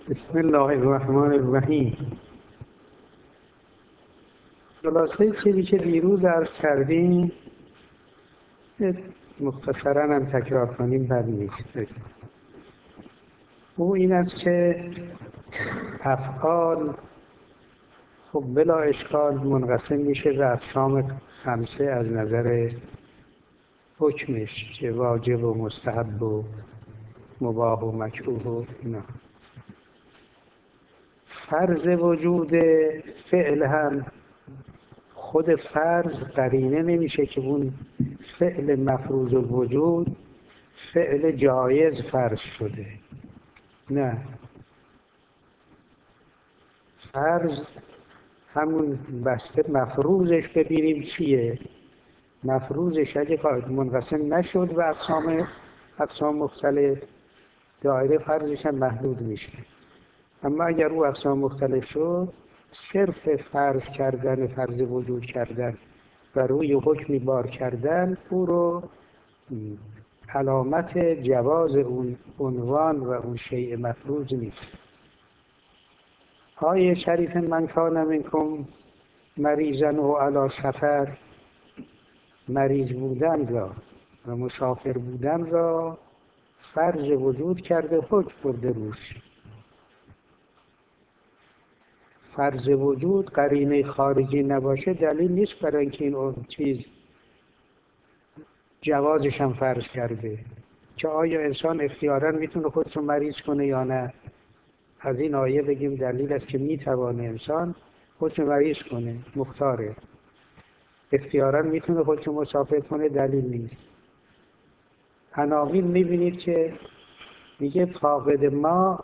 بسم الله الرحمن الرحیم. خلاصه چیزی که دیروز عرض کردیم مختصراً هم تکرار کنیم بد نیست. او این است که افعال خب بلا اشکال منقسم میشه به اقسام خمسه از نظر حکمش که واجب و مستحب و مباح و مکروه و اینا. فرض وجود فعل هم خود فرض قرینه نمیشه که اون فعل مفروض الوجود فعل جایز فرض شده. نه، فرض همون بسته مفروضش ببینیم چیه. مفروضش اگه منقسم نشد و اقسام مختلف، دایره فرضش هم محدود میشه. اما اگر او اقسام مختلف شد، صرف فرض کردن، فرض وجود کردن و روی حکمی بار کردن او رو علامت جواز اون عنوان و اون شیء مفروض نیست. آیه شریف من کان منکم مریضا و علی سفر، مریض بودن را و مسافر بودن را فرض وجود کرده، حکم برده روش. فرض وجود قرینه خارجی نباشه دلیل نیست برای اینکه این چیز جوازش هم فرض کرده. که آیا انسان اختیاراً میتونه خودشو مریض کنه یا نه؟ از این آیه بگیم دلیل است که میتوانه انسان خودشو مریض کنه، مختاره. اختیاراً میتونه خودشو مسافر کنه، دلیل نیست. عناوین میبینید که میگه فاقد ما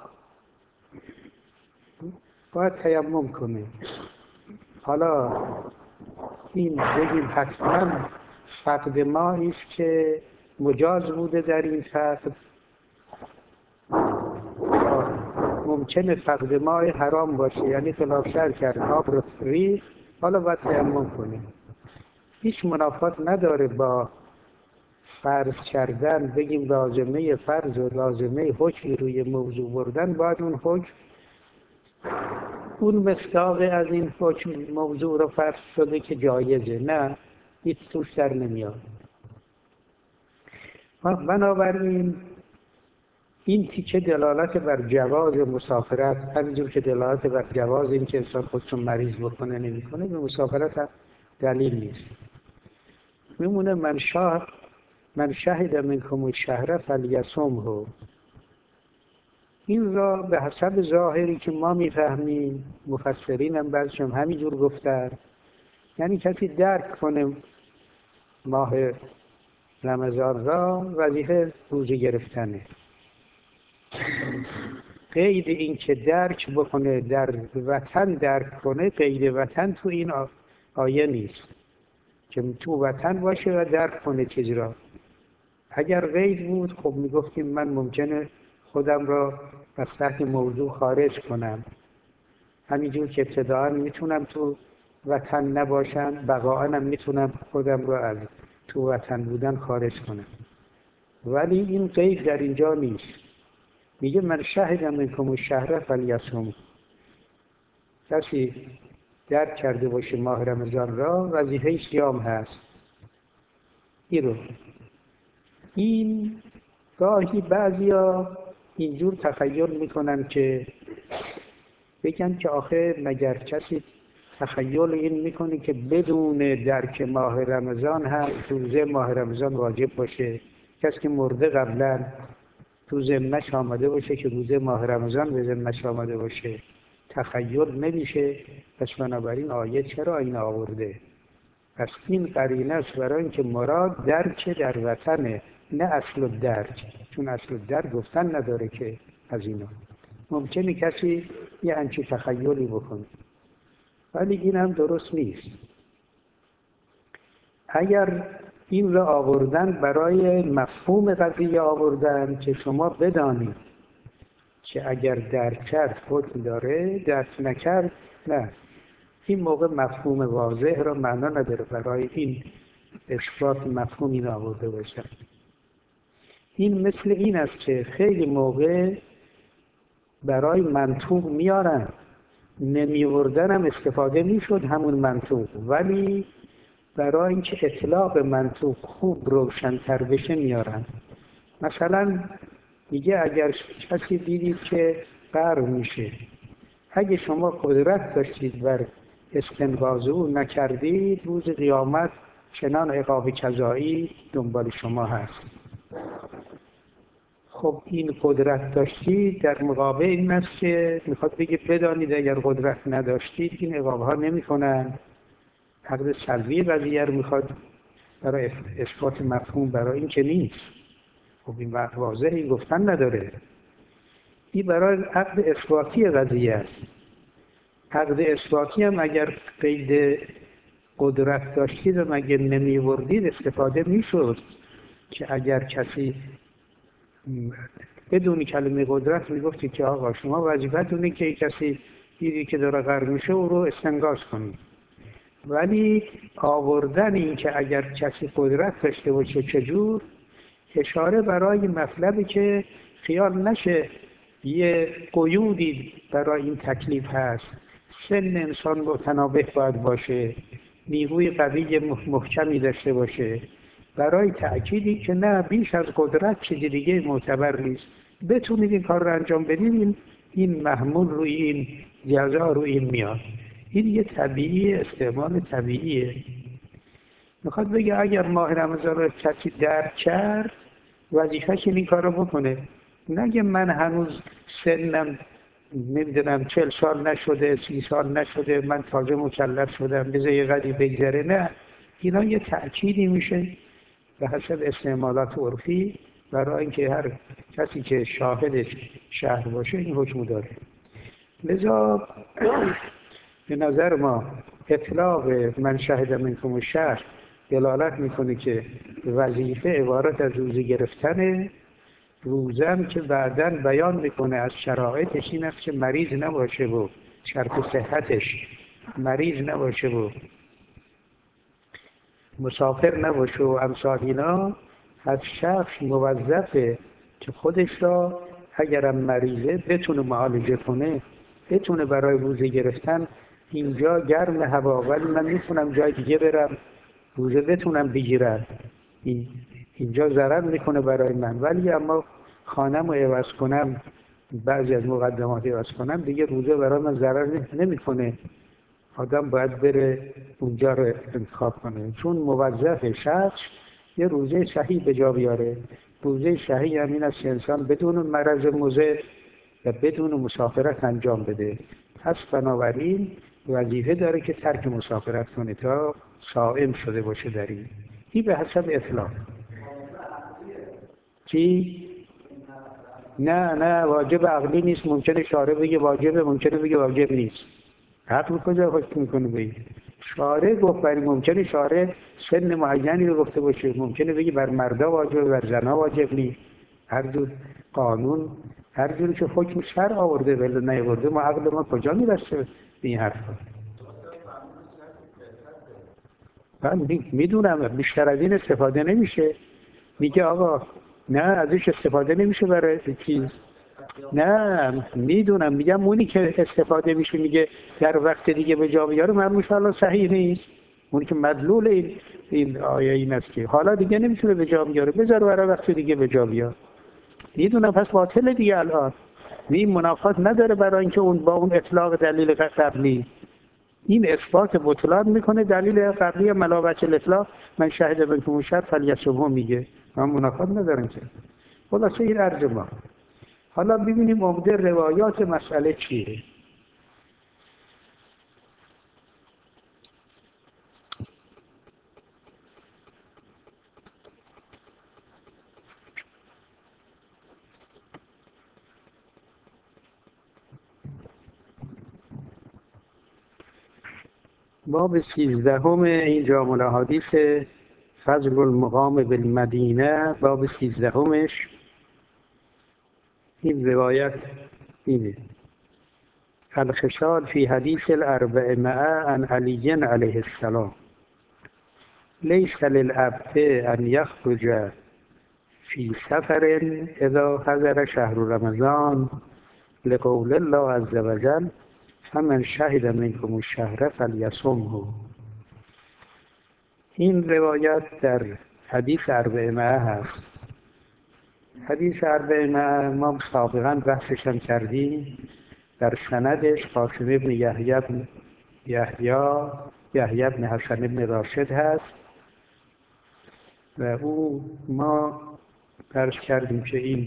باید تیمم کنه. حالا این بگیم حتما فقد مایی است که مجاز بوده در این فقد، ممکنه فقد مای حرام باشه، یعنی خلاف شرع کرد، آب رو ریخت، حالا باید تیمم کنه. هیچ منافات نداره با فرض کردن. بگیم لازمه فرض و لازمه حکم روی موضوع بردن، باید اون حکم اون مصداق از این حکم موضوع رو فرض شده که جایزه، نه هیچ توش در نمیاد. بنابراین این تیکه دلالت بر جواز مسافرت، همینجور که دلالت بر جواز این که انسان خودشون مریض بکنه نمیکنه، به مسافرت هم دلیل نیست. میمونه من شهد منکم الشهر فلیصمه. این را به حسب ظاهری که ما میفهمیم، مفسرین هم بعضشون همینجور گفتن، یعنی کسی درک کنه ماه رمضان را وظیفه روزه گرفتنه. قید این که درک بکنه، در وطن درک کنه، قید وطن تو این آیه نیست که تو وطن باشه و درک کنه چیز را. اگر قید بود خب میگفتیم من ممکنه خودم را از تحت موضوع خارج کنم، همینجور که ابتداعا میتونم تو وطن نباشم، بقاعا هم میتونم خودم را از تو وطن بودن خارج کنم. ولی این قید در اینجا نیست. میگه من شهد منکم الشهر فلیصمه. کسی درک کرده باشه ماه رمضان را، وظیفه صیام هست. این گاهی بعضیا اینجور تخیل میکنن که بگن که آخه مگر کسی تخیل این میکنه که بدون درک ماه رمضان هم روزه ماه رمضان واجب باشه؟ کسی که مرده قبلا تو ذمه‌اش آمده باشه که روزه ماه رمضان به ذمه‌اش آمده باشه، تخیل نمیشه. پس بنابراین آیه چرا این آورده؟ پس این قرینه است برای اینکه مراد درک در وطنه، نه اصل الدرک، چون اصل الدرک گفتن نداره که از اینا. ممکنه کسی یه همچین تخیلی بکنه، ولی این هم درست نیست. اگر این را آوردن برای مفهوم قضیه آوردن که شما بدانید که اگر درک کرد حکم داره، درک نکرد نه، این موقع مفهوم واضح را معنا نداره برای این اثبات مفهوم این آورده باشن. این مثل این است که خیلی موقع برای منطوق میارن، نمیوردن هم استفاده میشد همون منطوق، ولی برای اینکه اطلاق منطوق خوب روشن‌تر بشه میارن. مثلا میگه اگر کسی دیدید که غرق میشه، اگه شما قدرت داشتید بر استنقاذ او نکردید، روز قیامت چنان عقاب جزایی دنبال شما هست. خب این قدرت داشتید در مقابل این است که میخواد بگه بدانید اگر قدرت نداشتید این عقاب ها نمی کنن. عقد سلبی قضیه رو میخواد برای اثبات مفهوم، برای این که نیست. خب این واضحی گفتن نداره. این برای عقد اثباتی قضیه است. عقد اثباتی هم اگر قید قدرت داشتید و مگه نمیوردید استفاده میشد که اگر کسی بدون کلمه قدرت میگفتی که آقا شما وظیفتونه که کسی دیدی که داره غرق میشه او رو استنقاذ کنید. ولی آوردن این که اگر کسی قدرت داشته باشه چجور، اشاره برای مطلبی که خیال نشه یه قیودی برای این تکلیف هست. سن انسان متنابه باید باشه، نیروی قوی محکمی داشته باشه، برای تأکیدی که نه بیش از قدرت چیزی دیگه معتبر نیست. بتونید این کار رو انجام بدید، این محمول روی این جزا روی این میاد. این یه طبیعی، استعمال طبیعیه. میخواد بگه اگر ماه رمضان رو کسی درک کرد وظیفه‌ش این کار رو بکنه. نگه من هنوز سنم نمیدونم 40 سال نشده، 30 سال نشده، من تازه مکلف شدم بذار یه قدری بگذره. نه، اینا یه تأکیدی میشه به حسب استعمالات عرفی برای اینکه هر کسی که شاهدش شهر باشه این حکم داره. لذا به نظر ما اطلاق من شهد منکم الشهر دلالت میکنه که وظیفه عبارت از روزه گرفتنه. روزم که بعداً بیان میکنه از شرایطش این است که مریض نباشه و شرط صحتش مریض نباشه و مسافر نباشه و امثال اینا. از شخص موظفه که خودش را اگرم مریضه بتونه معالجه کنه، بتونه برای روزه گرفتن اینجا گرم هوا ولی من میتونم جای دیگه برم روزه بتونم بگیرم، اینجا ضرر میکنه برای من، ولی اما خانم رو عوض کنم، بعضی از مقدمات عوض کنم، دیگه روزه برای من ضرر نمیکنه. آدم باید بره اونجا رو انتخاب کنه، چون موظف شخص یه روزه صحیح به جا بیاره. روزه صحیح همین است که انسان بدون مرض مضر و بدون مسافرت انجام بده. پس بنابراین وظیفه داره که ترک مسافرت کنه تا صائم شده باشه در این به حسب اطلاق. چی؟ نه واجب عقلی نیست. ممکنه شارع بگه واجبه، ممکنه بگه واجب نیست. عقل کجا حکم میکنه بگه؟ شارع گفت، ولی ممکنه شارع سن معینی رو گفته باشه، ممکنه بگه بر مردا واجبه بر زنا واجب نیست. هر جور قانون هر جوری که حکم شرع آورده ولی نیاورده ما عقل ما کجا میرسه به این حرفا. من میدونم بیشتر از این استفاده نمیشه. میگه آقا نه ازش استفاده نمیشه برای چیز. نه میدونم، میگم اونی که استفاده میشه میگه در وقت دیگه به جا بیاره مرموش حالا صحیح نیست. اونی که مدلول این آیه این است که حالا دیگه نمیتونه به جا بیاره، بذار برای وقت دیگه به جا بیاره. میدونم پس باطل دیگه. الان این منافات نداره برای اینکه اون با اون اطلاق دلیل قبلی این اثبات بطلان میکنه. دلیل قبلی ملاوچ الاطلاق من شهد منکم الشهر فلیصمه میگه، من منافات ندارم که. خلاصه این عرض ما. حالا ببینیم عمده روایات مسئله چیه. باب 13 این جامع الاحادیث فضل المقام بالمدینه. باب 13 این روایت اینه: الخصال فی حدیث الاربعمائه عن علی علیه السلام لیس للعبد ان یخرج فی سفر اذا حضر شهر رمضان لقول الله عز وجل فمن شهد منکم الشهر فلیصمه. این روایت در حدیث اربعمائه هست. حدیث اربعمائه ما سابقا بحثش هم کردیم. در سندش قاسم ابن یحیی بن حسن بن راشد هست و او ما درس کردیم که این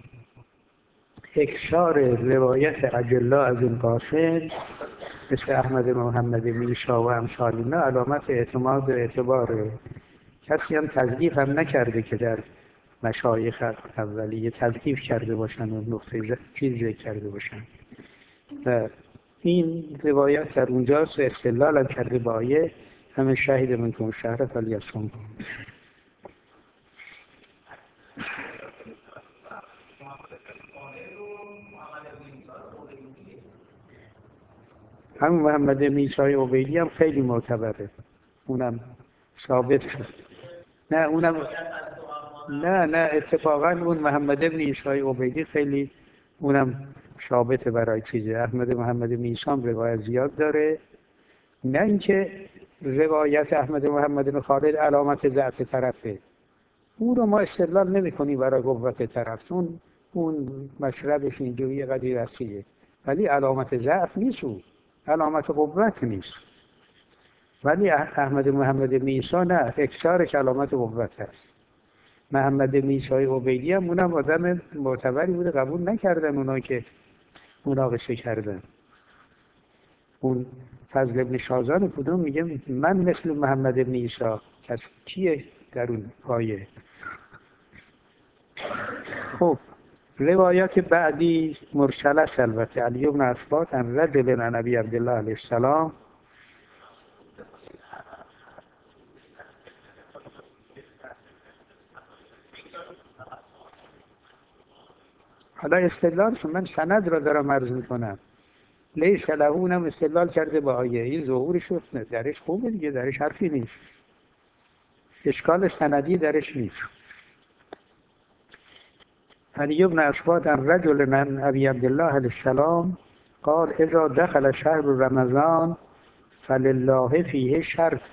اکثار روایت اجلا از این قاسم مثل احمد محمد میشا و امثال اینا علامت اعتماد و اعتباره. کسی هم تضعیف هم نکرده که در مشایخ اولیه تضعیف کرده باشن و نقطه چیز ذکر کرده باشن و این روایت در اونجاست و استدلال هم کرده با آیه همه شهید منکم الشهر فلیصمه. همون محمد میسای عبیدی هم خیلی معتبره، اونم ثابت شد. نه اتفاقا اون محمد میسای عبیدی خیلی اونم ثابته برای چیزه. احمد محمد میسام روایت زیاد داره، نه اینکه روایت احمد محمد خالد علامت ضعف طرفه، اون رو ما استدلال نمی کنیم برای قوت طرف، اون مشربش اینجوری قدیر وسیعه، ولی علامت ضعف نیست، اون علامت قوت نیست. ولی احمد محمد میسا نه، اکثارش علامت قوت هست. محمد میسای عبیدی هم اونم آدم معتبری بوده، قبول نکردن اونا که مناقشه کردن. اون فضل ابن شازان کدوم میگه من مثل محمد میسا، کس کیه در اون پایه؟ خب روایت بعدی مرسله است البته. علی بن اسباط عن رجل عن ابی عبدالله علیه السلام. حالا استدلالش من سند را دارم عرض میکنم. لیس له، اونم استدلال کرده با آیه، این ظهورش درش خوبه دیگه، درش حرفی نیست، اشکال سندی درش نیست. علی بن اسباط عن رجل عن ابی عبدالله علیه السلام قال اذا دخل شهر رمضان فلله فیه شرط.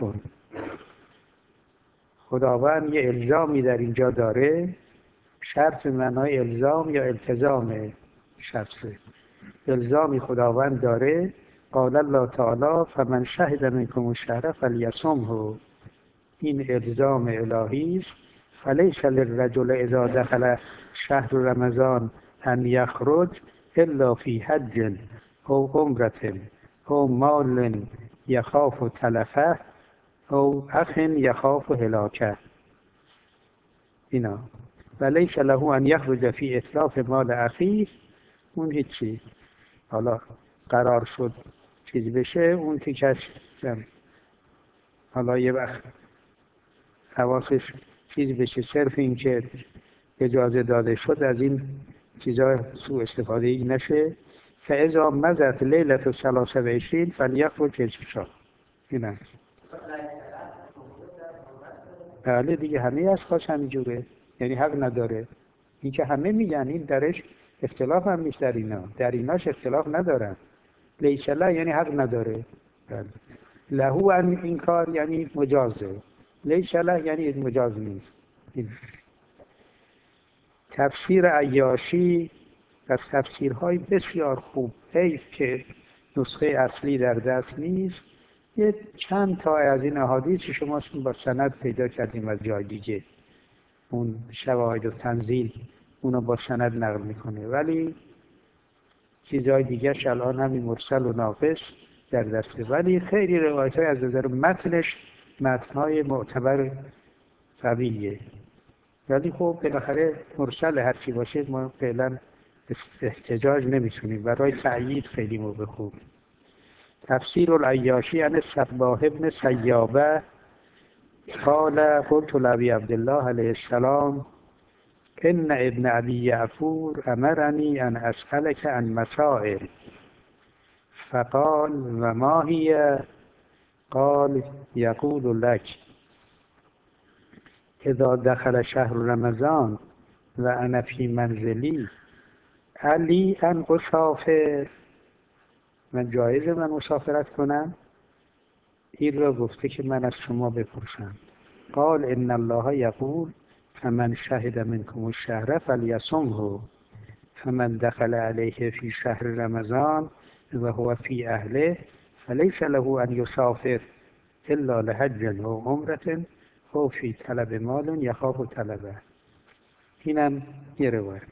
خداوند یه الزامی در اینجا داره، شرط معنای الزام یا التزام شخصه. الزامی خداوند داره، قال الله تعالی فمن شهد منکم الشهر فلیصمه. این الزام الهی است. فلیس للرجل اذا دخل شهر رمضان ان یخرج الا فی حج او عمرة او مال یخاف تلفه او اخ یخاف هلاکه. اینا ولیس له ان یخرج فی اتلاف مال اخیه، اون هیچی. حالا قرار شد چیز بشه اون تیکش حالا یه وقت حواسش چیز بشه، صرف این که اجازه داده شد از این چیزا سوء استفاده ای نشه. فاذا مضت لیلة 23 فلیخرج فی الشهر. این است. بله دیگه، همه اشخاص همینجوره، یعنی حق نداره. این که همه میگن، این درش اختلاف هم نیست، در ایناش اختلاف ندارن. لیس له یعنی حق نداره، لهو این کار یعنی مجازه، لیس له یعنی مجاز نیست. تفسیر عیاشی از تفسیرهای بسیار خوب، حیف که نسخه اصلی در دست نیست. یه چند تا از این احادیث شما با سند پیدا کردیم از جای دیگه، اون شواهد و تنزیل اونو با سند نقل میکنه، ولی چیزهای دیگرش الان همین مرسل و ناقص در دسته. ولی خیلی روایت های از نظر متنش متنهای معتبر قویه، ولی خب بالاخره مرسل هرچی باشه ما فعلا احتجاج نمیتونیم، برای تأیید خیلی موقع خوب. تفسیر العیاشی عن صباح ابن سیابه قال قلت لابی عبدالله علیه السلام ان ابن ابی یعفور امرنی ان اسألك عن مسائل فقال و ما هي؟ قال یقول لك اذا دخل شهر رمضان و انا فی منزلی علی ان اسافر، من جایزه من مسافرت کنم؟ این را گفته که من از شما بپرسم. قال ان الله یقول فمن شهد منکم الشهر فلیصمه فمن دخل علیه فی شهر رمضان و هو فی اهله فلیس له ان یسافر الا لحج او عمرة او فی طلب مال یخاف طلبه. اینم یه روایت.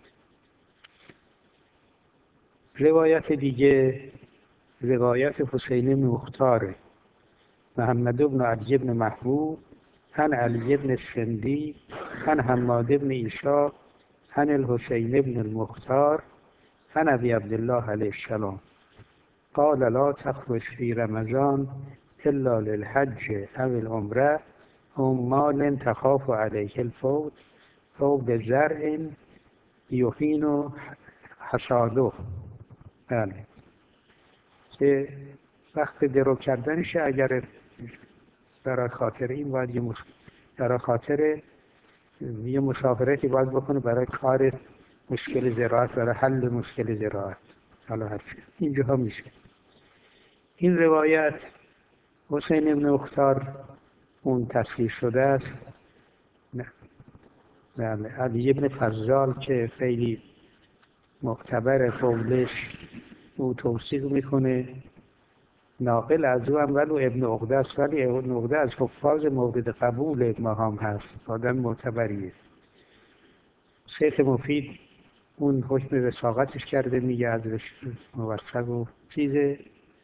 روایت دیگه روایت حسین بن مختار محمد بن علی بن محبوب عن علی بن السندی عن حماد بن عیسی عن الحسین بن المختار عن ابی عبدالله علیه السلام قال لا تخرج فی رمضان الا للحج او العمره او مال تخاف علیه الفوت او بزرع یحین حصاده. بله، که وقت درو کردنشه. اگر برای خاطر این باید برای خاطر یه مسافرتی باید بکنه برای کار مشکل زراعت، برای حل مشکل زراعت. حالا هست اینجا میشه. این روایت حسین بن مختار اون تصحیح شده است. علی بن فضال که خیلی معتبر قولش او توثیق میکنه، ناقل از او هم ولو ابن عقده است، ولی ابن عقده از حفاظ مورد قبول ما هم هست، آدم معتبریه. شیخ مفید اون حکم وثاقتش کرده، میگه ازش موثق و چیزه.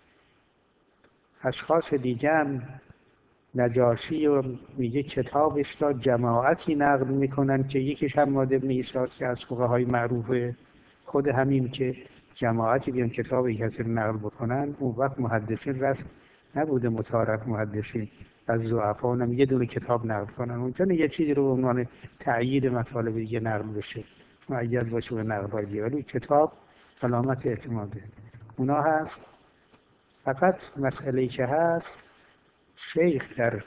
اشخاص دیگه هم نجاشی و میگه کتابش را جماعتی نقل میکنن که یکیش حماد بن عیسی است که از فقهای معروفه، خود همین که جماعتی بیان کتاب کسی رو نقل بکنن. اون وقت محدثین رسم نبوده متعارف محدثین از ضعفا هم یه دونه کتاب نقل کنن. ممکنه یه چیزی رو به عنوان تأیید مطالب دیگه نقل بشه، مؤید باشه به نقل های دیگه، ولی کتاب علامت اعتماده اونا هست. فقط مسئله‌ای که هست، شیخ در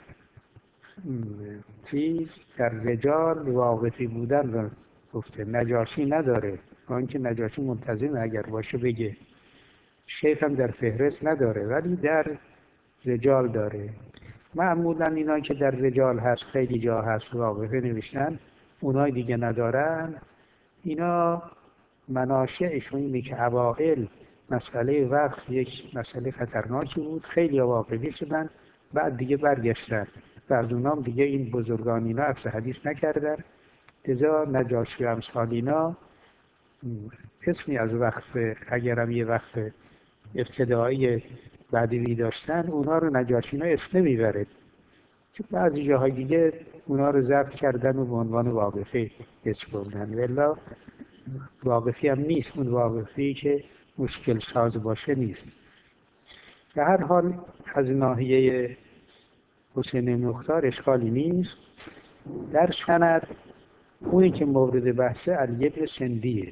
در رجال واقفی بودن رو گفته، نجاشی نداره. با اینکه نجاشی منتظمه اگر باشه بگه. شیخ هم در فهرست نداره ولی در رجال داره. معمولا اینا که در رجال هست خیلی جا هست واقفه نوشتن، اونای دیگه ندارن. اینا مناشعشون اینه که اوائل مسئله وقت یک مسئله خطرناکی بود، خیلی واقفی شدن، بعد دیگه برگشتن و از اونام دیگه این بزرگان اینا عکس حدیث نکردن. لذا نجاشی و امثال اینا اسمی از وقف، اگرم یه وقف ابتدایی بدوی داشتن، اونا رو نجاشی اینا اسم نمیبره، چون بعضی جاهای دیگه اونا رو ضبط کردن و به عنوان واقفی اسم بردن. ولی واقفی هم نیست، اون واقفی که مشکل ساز باشه نیست. به هر حال از ناحیه حسین مختار اشکالی نیست. در سند اونی که مورد بحثه علی بن سندیه.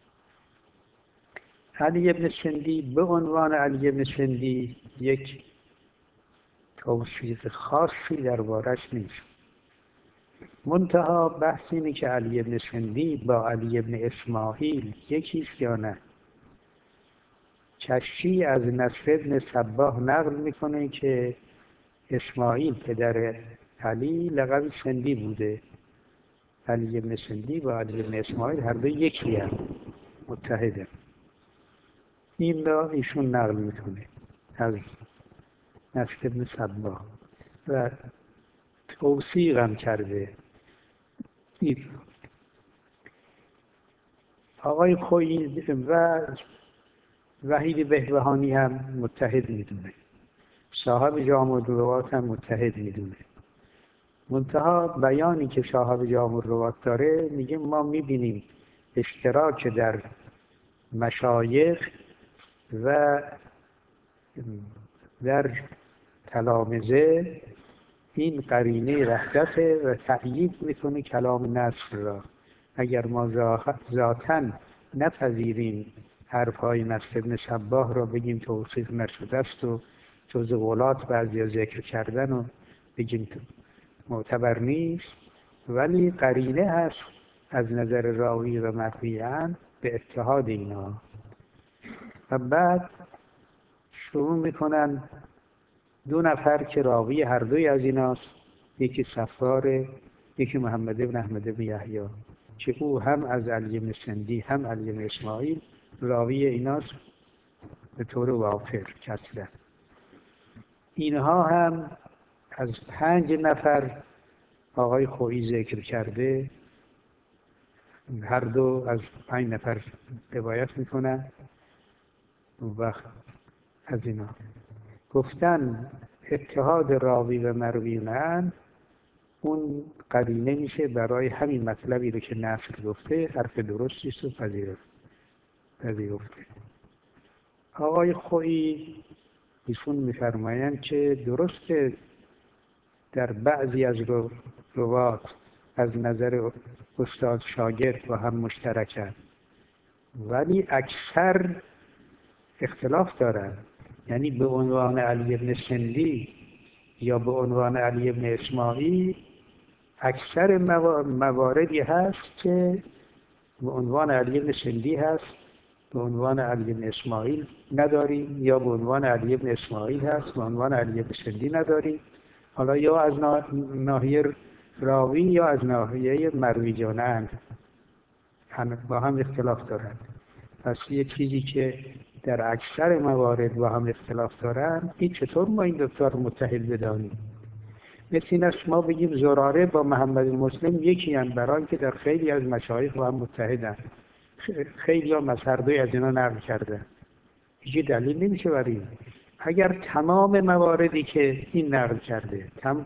علی بن سندی به عنوان علی بن سندی یک توصیف خاصی دربارش نیست، منتها بحث اینه که علی بن سندی با علی بن اسماعیل یکیست یا نه. کشی از نصر بن صباح نقل میکنه که اسماعیل پدر علی لقب سندی بوده. علی بن سندی با علی بن اسماعیل هر دو یکی هم متحده. این را ایشون نقل میکنه از نصر بن صباح و توثیق هم کرده. آقای خویی و وحید بهبهانی هم متحد میدونه، صاحب جامع الروات هم متحد میدونه. منتها بیانی که صاحب جامع الروات داره میگه ما میبینیم اشتراک در مشایخ و در تلامذه این قرینه وحدته و تأیید میکنه کلام نصر را. اگر ما ذاتاً نپذیریم حرفهای نصر بن صباح را بگیم توصیف نشده است و جز قولات بعضی ذکر کردن و بگیم معتبر نیست، ولی قرینه هست از نظر راوی و مرویان به اتحاد اینا. و بعد شروع میکنن 2 نفر که راوی هر دوی از ایناست، یکی صفاره، یکی محمد بن احمد بن یحیی، که او هم از علی بن سندی هم علی بن اسماعیل راوی ایناست به طور وافر کسره. اینها هم از 5 نفر آقای خویی ذکر کرده، هر دو از 5 نفر روایت میکنن. و از اینا گفتن اتحاد راوی و مروی من اون قرینه میشه برای همین مطلبی رو که نصر گفته، حرف درستی است و پذیرفته. آقای خویی ایشون میفرمایند که درسته در بعضی از روات از نظر استاد شاگرد با هم مشترکن، ولی اکثر اختلاف دارن. یعنی به عنوان علی بن سندی یا به عنوان علی بن اسماعیل اکثر مواردی هست که به عنوان علی بن سندی هست، به عنوان علی بن اسماعیل نداریم، یا به عنوان علی بن اسماعیل هست، به عنوان علی بن سندی نداریم. حالا یا از ناحیه راوی یا از ناحیه مروی جانان با هم اختلاف دارند. پس یه چیزی که در اکثر موارد با هم اختلاف دارند، این چطور ما این دوتا رو متحد بدانیم؟ مثل این است ما بگیم زراره با محمد مسلم یکی هم، برای که در خیلی از مشایخ با هم متحدن، خیلی هم از هر دوی از اینا نقل کرده. هیچ دلیل نمیشه برای این. اگر تمام مواردی که این نقل کرده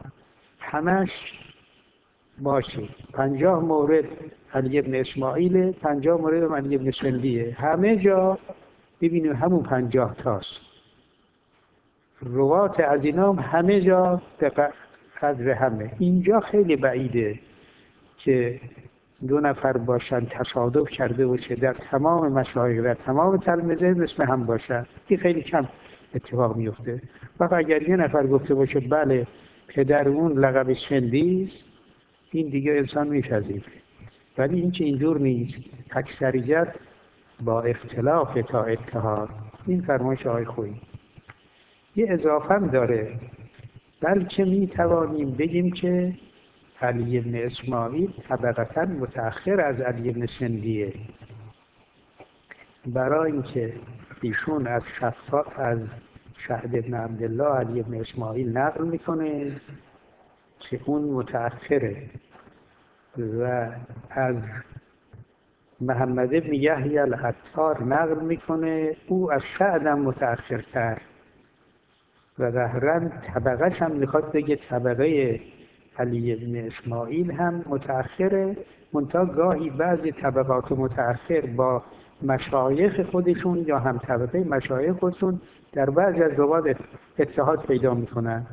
همش باشه، 50 مورد علی بن اسماعیل، 50 مورد علی بن سندیه، همه جا ببینیم همون 50 تاست. روات از اینا همه جا به قدر همه. اینجا خیلی بعیده که 2 نفر باشن تصادف کرده باشه در تمام مشایخ در تمام تلمیذه مثل هم باشن. این خیلی کم اتفاق میفته. فقط اگر 1 نفر گفته باشه بله پدر اون لقب سندی است، این دیگه انسان میپذیره. ولی این که اینجور نیست، اکثریت با اختلاف تا اتحاد. این فرمایش آقای خویی. یه اضافه هم داره، بلکه میتوانیم بگیم که علی بن اسماعیل طبقتاً متأخر از علی بن سندیه، برای اینکه ایشون از سعد بن عبدالله علی بن اسماعیل نقل میکنه که اون متأخره، و از محمد بن یحیی العطار نقل میکنه او از سعد هم متأخرتر، و ظاهراً طبقه‌ش هم میخواد بگه طبقه علی بن اسماعیل هم متأخره. منتها گاهی بعضی طبقات متأخر با مشایخ خودشون یا هم طبقه مشایخ خودشون در بعضی از روات اتحاد پیدا میکنن.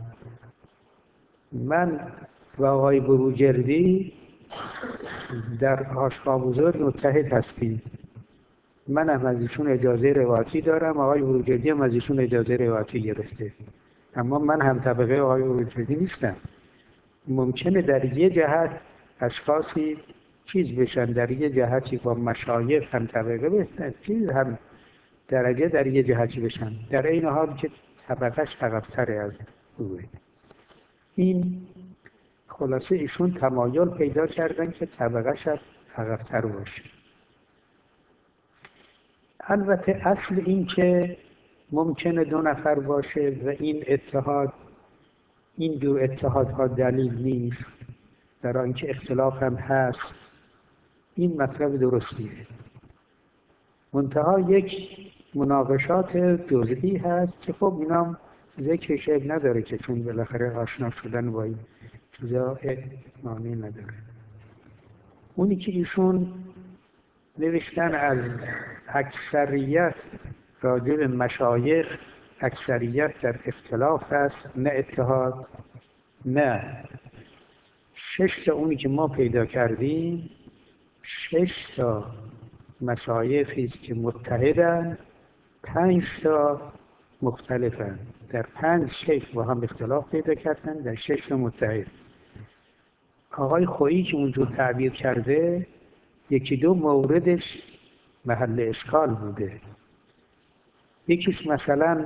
من و آقای بروجردی در آشقا بزرگ متحد هستیم. من هم از ایشون اجازه روایتی دارم، آقای بروجردی هم از ایشون اجازه روایتی گرفته، اما من هم طبقه آقای بروجردی نیستم. ممکنه در یه جهت اشخاصی چیز بشن، در یه جهتی با مشایخ هم طبقه بشن، چیز هم درجه در یه جهتی بشن، در این حال که طبقهش عقب‌تره از اوه. این خلاصه ایشون تمایل پیدا کردن که طبقهش عقب‌تر باشه. البته اصل این که ممکنه 2 نفر باشه و این اتحاد، این دو اتحادها دلیل نیست، برای اینکه اختلاف هم هست، این مطلب درستیه. منتها یک مناقشات جزئی هست که خب اینا ذکرش نداره که چون بالاخره آشنا شدن با این چیزا معنی نداره. اونی که ایشون نوشتن از اکثریت راجع به مشایخ، اکثریت در اختلاف هست نه اتحاد، نه 6 تا اونی که ما پیدا کردیم 6 تا مشایخی است که متحدن، 5 تا مختلفن. در 5 شیخ با هم اختلاف پیدا کردن، در 6 تا متحد. آقای خویی که اونجور تعبیر کرده 1-2 موردش محل اشکال بوده. یکیش مثلا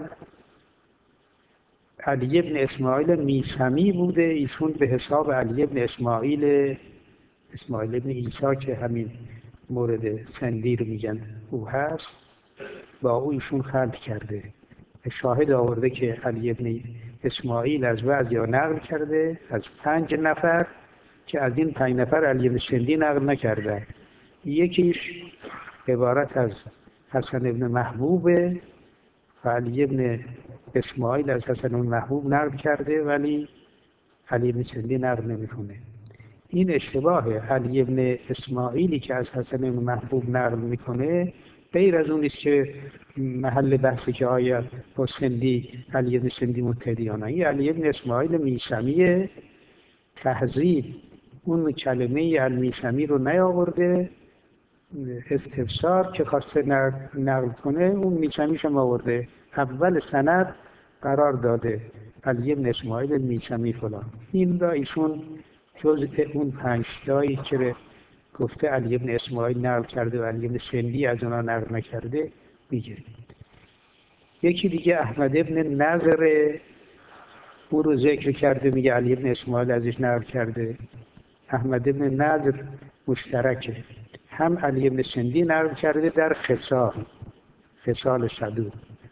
علی بن اسماعیل میثمی بوده، ایشون به حساب علی بن اسماعیل بن عیسی که همین مورد سندی رو میگن او هست، با او ایشون خلط کرده. شاهد آورده که علی بن اسماعیل از بعضیا نقل کرده، از 5 نفر، که از این 5 نفر علی بن سندی نقل نکرده. یکیش عبارت از حسن بن محبوبه و علی بن اسماعیل از حسن بن محبوب نقل کرده ولی علی بن سندی نقل نمیکنه. این اشتباه علی بن اسماعیلی که از حسن بن محبوب نقل میکنه غیر از اون است که محل بحثی که آیا با سندی علی بن سندی متحد یا نه. این علی بن اسماعیل میثمی تهذیب اون کلمه المیثمی رو نیاورده، استفسار که خواسته نقل کنه اون میثمیش هم آورده، اول سند قرار داده علی بن اسماعیل میثمی فلان. این را ایشون جزء اون 5 تایی که گفته علی بن اسماعیل نقل کرده و علی بن سندی از اونا نقل نکرده میگه. یکی دیگه احمد بن نضر، او رو ذکر کرده، میگه علی بن اسماعیل ازش نقل کرده. احمد بن نضر مشترکه، هم علی بن سندی نقل کرده در خصال صدوق،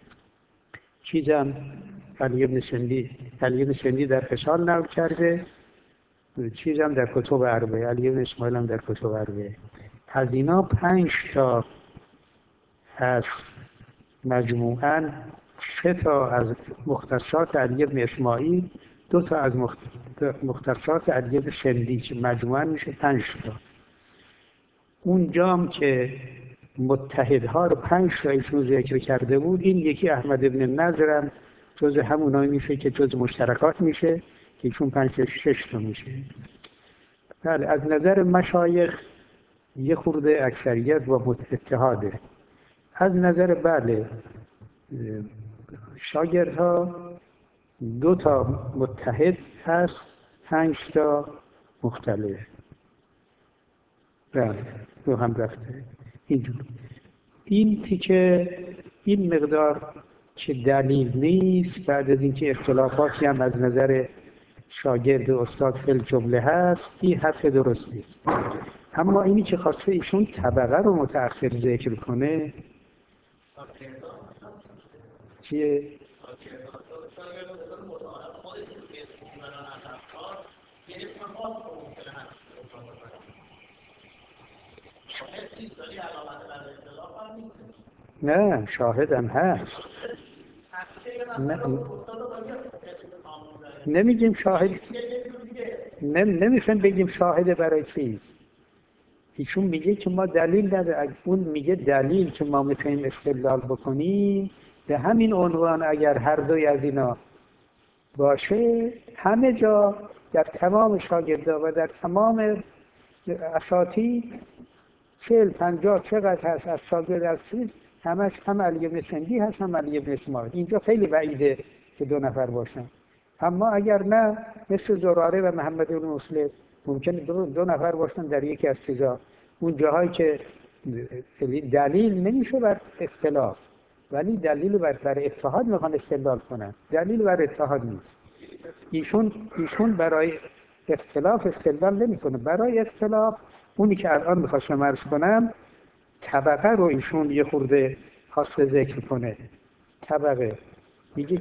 چیزم علی بن سندی در خصال نقل کرده، چیزم در کتب اربعه، علی بن اسماعیل هم در کتب اربعه. از اینا 5 تا هست مجموعاً، 3 تا از مختصات علی بن اسماعیل، 2 تا از مختصات علی بن سندی که مجموعاً میشه 5 تا. اونجام که متحدها رو 5 تا ایشون ذکر کرده بود، این یکی احمد بن نضر هم جز همونایی میشه که جز مشترکات میشه که ایشون 5 تا 6 تا میشه. بله، از نظر مشایخ یه خورده اکثریت با اتحاده. از نظر بله شاگردها 2 تا متحد هست، 5 تا مختلف. بله، رو هم رفته اینجور. این تیکه این مقدار که دلیل نیست، بعد از اینکه اختلافاتی هم از نظر شاگرد و استاد فی الجمله هست، این حرف درستی است. اما اینی که خواسته ایشون طبقه رو متأخر ذکر کنه چیه؟ نه، شاهدم هست. نمیگیم شاهد، نمیخوایم بگیم شاهد برای چیز. ایشون میگه که ما دلیل نداره. اون میگه دلیل که ما میخوایم استدلال بکنیم به همین عنوان اگر هر دوی از اینا باشه، همه جا در تمام شاگردا و در تمام اساتید 40-50 چقدر هست از شاگرد از چیز، همش هم علی بن سندی هست هم علی بن اسماعیل. اینجا خیلی بعیده که 2 نفر باشن. اما اگر نه، مثل زراره و محمد بن مسلم ممکنه 2 نفر باشن در یکی از چیزا. اون جاهایی که دلیل نمیشه بر اختلاف، ولی دلیل بر اتحاد میخوان استدلال کنن، دلیل بر اتحاد نیست. ایشون برای اختلاف استدلال نمیکنه. برای اختلاف اونی که الان میخواستم عرض کنم، طبقه رو ایشون یه خورده خواسته ذکر کنه. طبقه میگه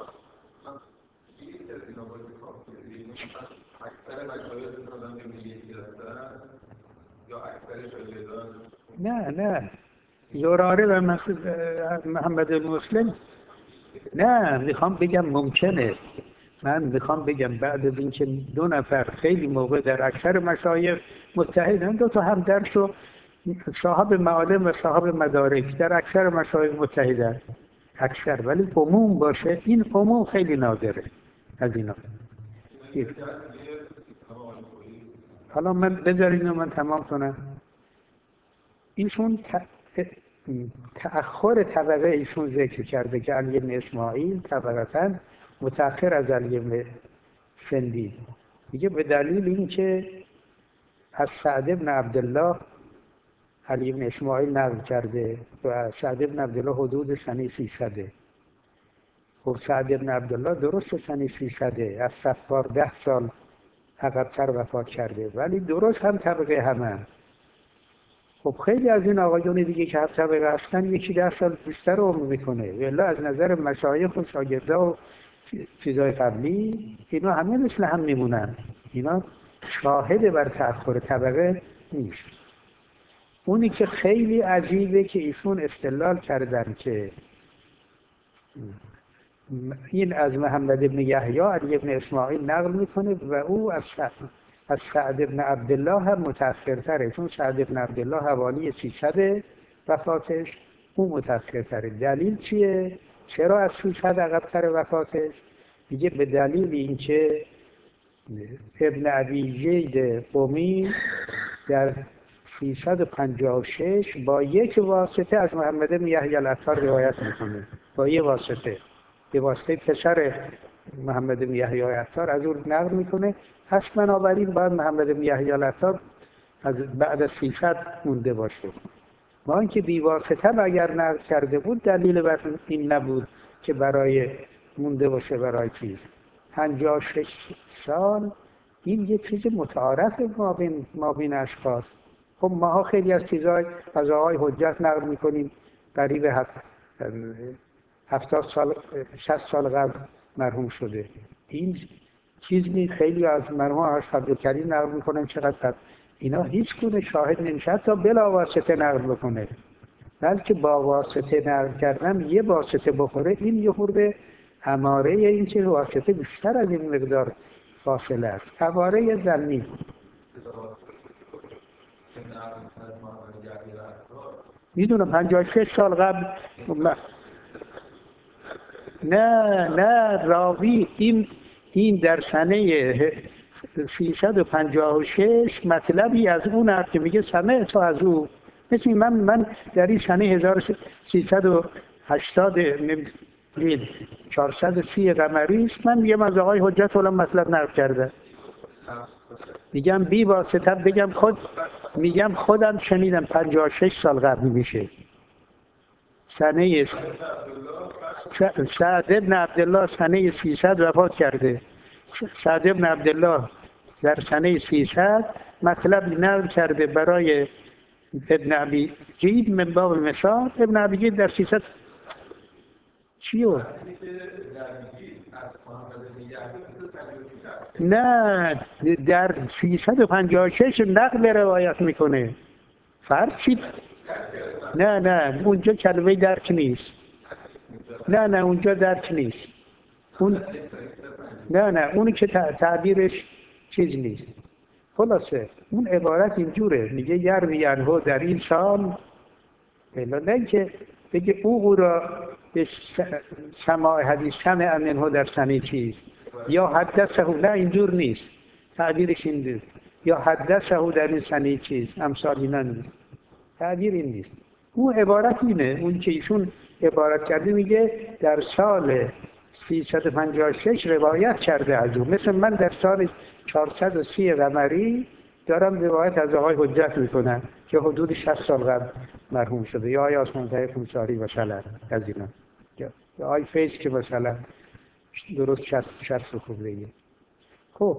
نه زراره و محمد المسلم، نه میخوام بگم ممکنه. من میخوام بگم بعد از اینکه 2 نفر خیلی موقع در اکثر مشایخ متحدن، 2 تا هم درس و صاحب معالم و صاحب مدارک در اکثر مشایخ متحدن، اکثر، ولی عموم باشه، این عموم خیلی نادره از اینا. حالا من بذارید من تمام کنم. ایشون تأخر طبقه ایشون ذکر کرده که علی بن اسماعیل طبقتاً متأخر از علی بن سندی، میگه به دلیل این که از سعد بن عبدالله علی بن اسماعیل نقل کرده و سعد بن عبدالله حدود سنه 300. خب سعد بن عبدالله درست سنه 300 از صفار 10 سال عقب‌تر وفات کرده، ولی درست هم طبقه همه. خب خیلی از این آقایون دیگه که هم طبقه هستن یکی 10 سال بیشتر عمر میکنه، ولی از نظر مشایخ و شاگردا و چیزای قبلی اینا همه مثل هم میمونن. اینا شاهد بر تأخر طبقه نیست. اونی که خیلی عجیبه که ایشون استدلال کردن که این از محمد بن یحیی علی بن اسماعیل نقل میکنه و او از سعد بن عبدالله هم متأخرتره، چون سعد بن عبدالله حوالی 300 وفاتش، او متأخرتره. دلیل چیه؟ چرا از 300 عقب‌تر وفاتش؟ میگه به دلیل اینکه ابن ابی زید قمی در 356 با یک واسطه از محمد بن یحیی العطار روایت میکنه، با یک واسطه، به واسطه پسر محمد بن یحیی العطار از اون نقل میکنه. پس بنابراین باید محمد بن یحیی العطار از بعد از 300 مونده باشه. با اینکه بی واسطه اگر نقل کرده بود دلیل بر این نبود که برای مونده باشه برای چیز. 56 سال این یه چیز متعارف ما بین اشخاص. خب ماها خیلی از چیزهای از آقای حجت نقل میکنیم قریب 70 سال 60 سال قبل مرحوم شده. این چیز می خیلی از مرحوم آقای عبدالکریم نقل میکنن چقدر اینا هیچ گونه شاهد نمیشه حتی بلا واسطه نقل بکنه، بلکه با واسطه نقل کردن یه واسطه بخوره این یه خورده اماره این که واسطه بیشتر از این مقدار فاصله است، اماره ظنی. میدونم 56 سال قبل نه راوی این در سنه 356 مطلبی از اون است که میگه سمع تو از او، مثل من در این سنه 1380 430 قمری است، من میگم از آقای حجت علم مطلب نقل کرده، میگم بی واسطه میگم خودم شنیدم 56 سال قبل میشه. سنه سعد بن عبدالله سنه 300 وفات کرده. سعد بن عبدالله در سنه 300 مطلب نقل کرده برای ابن ابی زید من باب مثال. ابن ابی زید در 300 چیو؟ نه در 356 نقل روایت میکنه. فرق چی؟ نه اونجا کلمه درک نیست. نه اونجا درک نیست. نه اونی که تعبیرش چیز نیست. خلاصه اون عبارت اینجوره، میگه یروی عنه در این سال، نه که بگه او را به سماع حدیث سمع منه در سنه چیز یا حدثه، نه اینجور نیست تعبیرش، اینجور یا حدثه در این سنه چیز امثال اینا نیست، تعبیر این نیست. اون عبارت اینه، اون که ایشون عبارت کرده میگه در سال 356 روایت کرده از او، مثل من در سال 430 قمری دارم روایت از آقای حجت میکنم که حدود 60 سال قبل مرحوم شده، یا آقای آسمان‌طاهر خونساری مثلا از اینا، یا آقای فیض که مثلا درست 60 خورده. خب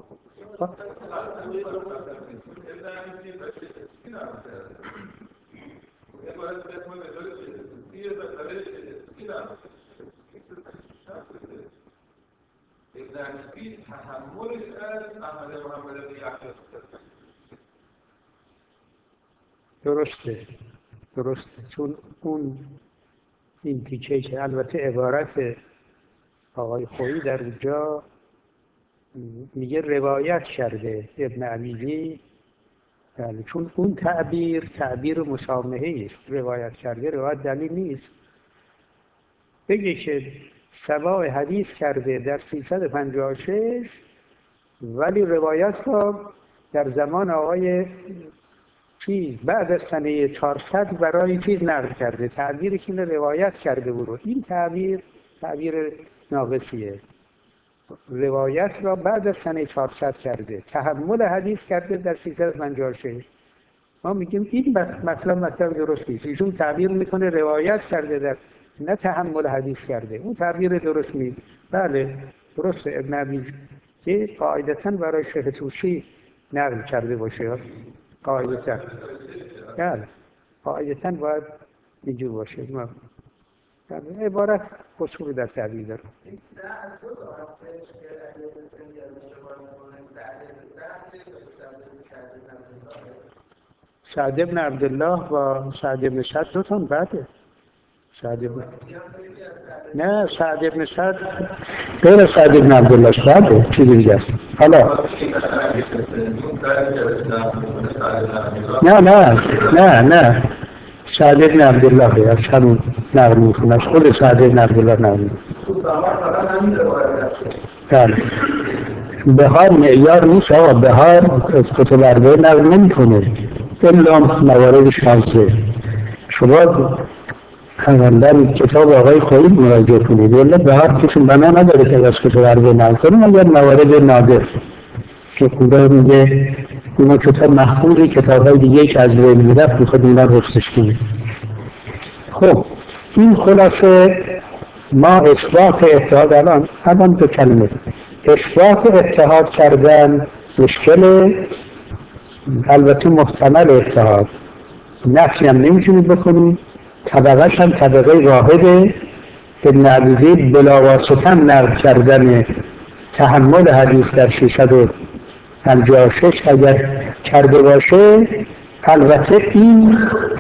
درسته چون اون این تیکه که البته عبارت آقای خویی در اونجا میگه روایت کرده ابن عمیدی، یعنی چون اون تعبیر مسامحه است، روایت کرده روایت دلیل نیست. بگه که سماع حدیث کرده در 356 ولی روایت را در زمان آقای چیز بعد از سنه 400 برای چیز نقل کرده، تعبیرش اینه روایت کرده برو. این تعبیر ناقصیه. روایت را بعد از سنه 400 کرده، تحمل حدیث کرده در 356. ما میگیم این مطلب درست نیست. ایشون تعبیر میکنه روایت کرده در نه تحمل حدیث کرده. اون تعبیر درست نیست. بله درسته ابن عبی که قاعدتاً برای شیخ طوسی نقل کرده باشه. قاعدتاً بله قاعدتاً باید اینجور باشه. ما عبارت قصور در تعبیر داره. این سعد دو تا هستش که اگه بسیاری از اشتباه میکنه سعد ابن عبدالله و سعد ابن سعد دو تان بعده. نه سعد ابن سعد غیر سعد ابن عبدالله بعده چیزی دیگه است. حالا نه سعد ابن عبدالله از همون نقل میکنه، از خود سعد ابن عبدالله نقل میکنه. بله بهار معیار نیست آقا، بهار از کتب اربعه نقل نمیکنه الا موارد شاذه. شما اولا کتاب آقای خویی مراجعه کنید، ولی بهار کسی بنا نداره که از کتب اربعه نقل کنه مگر موارد نادر که خدا میگه اینا کتاب محفوظی، کتاب‌های دیگه که از بین میرفت میخواد اینا رو حفظش کنید. خب این خلاصه ما اثبات اتحاد الان دو کلمه اثبات اتحاد کردن مشکل، البته محتمل اتحاد نفی هم نمیتونید بکنید، طبقهش هم طبقه واحده. ابن عبیدی بلاواسطه نقل کردن تحمل حدیث در 656 اگر کرده باشه، البته این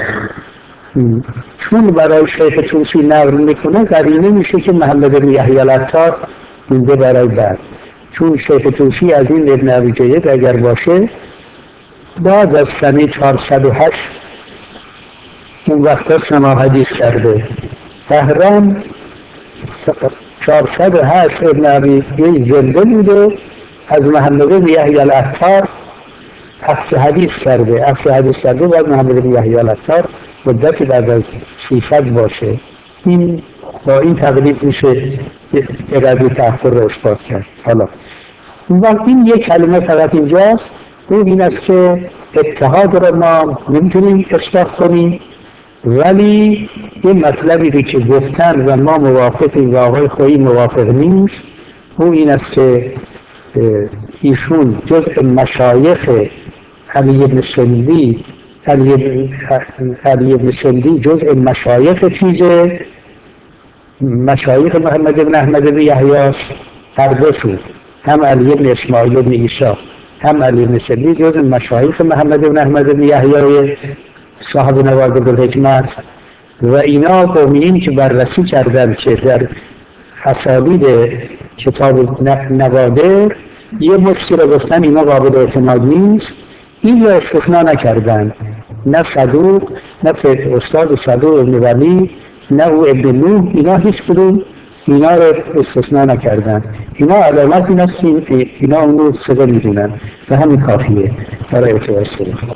چون برای شیخ طوسی نقل میکنه قرینه میشه که محمد بن یحیی العطار مونده برای بعد، چون شیخ طوسی از این ابن ابی جید اگر باشه بعد از سنه 408 اون وقتا سماع حدیث کرده. بهرام 408 ابن ابی جید زنده بوده، از محمد بن یحیی العطار عکس حدیث کرده بعد محمد بن یحیی العطار مدتی بعد از 300 باشه. این با این تقریب میشه ارادی تأخر رو اثبات کرد. حالا این یک کلمه فقط اینجاست، این است که اتحاد رو ما نمیتونیم اثبات کنیم، ولی این مطلبی که گفتن و ما موافقیم و آقای خویی موافق نیست، این است که ایشون جزء مشایخ علی ابن سندی جزء مشایخ چیزه، مشایخ محمد بن احمد بن یحیی هر دو شد، هم علی ابن اسماعیل بن عیسی هم علی ابن سندی جزء مشایخ محمد بن احمد بن یحیی صاحب نوادر الحکمت و اینا قومیین که بررسی کردن که در اسالید کتاب نوادر یه مشتی رو گفتن اینا قابل اعتماد نیست، این رو استثناء نکردن، نه صدوق نه استاد صدوق ابن ولی نه او ابن نوح، اینا هیچ کدوم اینا رو استثناء نکردن. اینا علامت این است که اینا اون رو ثقه میدونن و همین کافیه برای اعتبار.